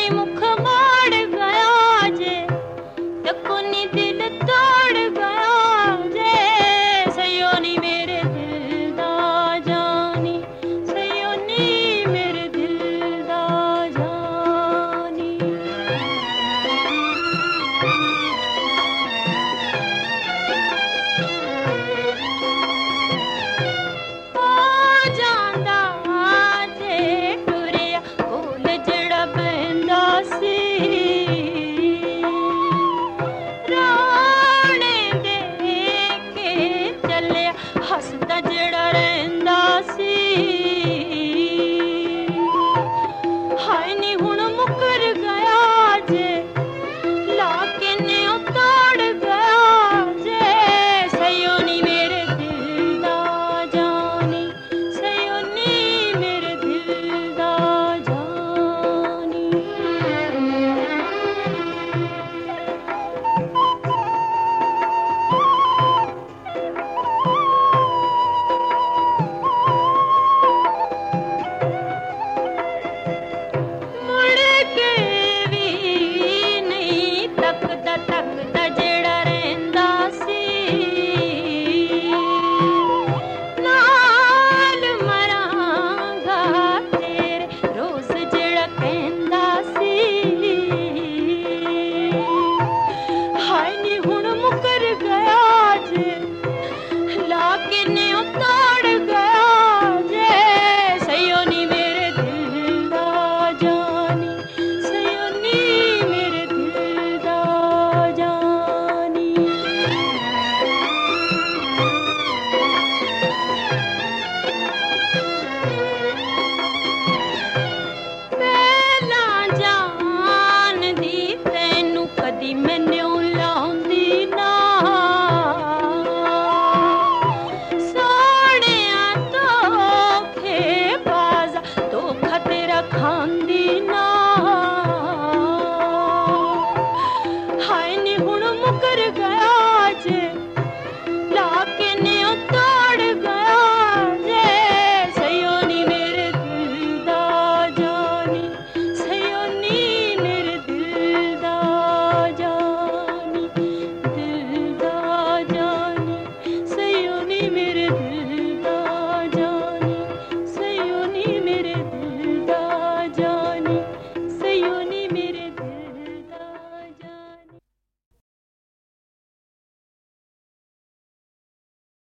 नी मुख मोड़ गया जे तको नी दिल तोड़ गया जे सयो नी मेरे दिल दा जानी सयो नी मेरे दिल दा जानी ओ जांदा जे टुरिया कोल जड़ा बंदा सी हसदा जड़ा रहिंदा सी हाय नी हुण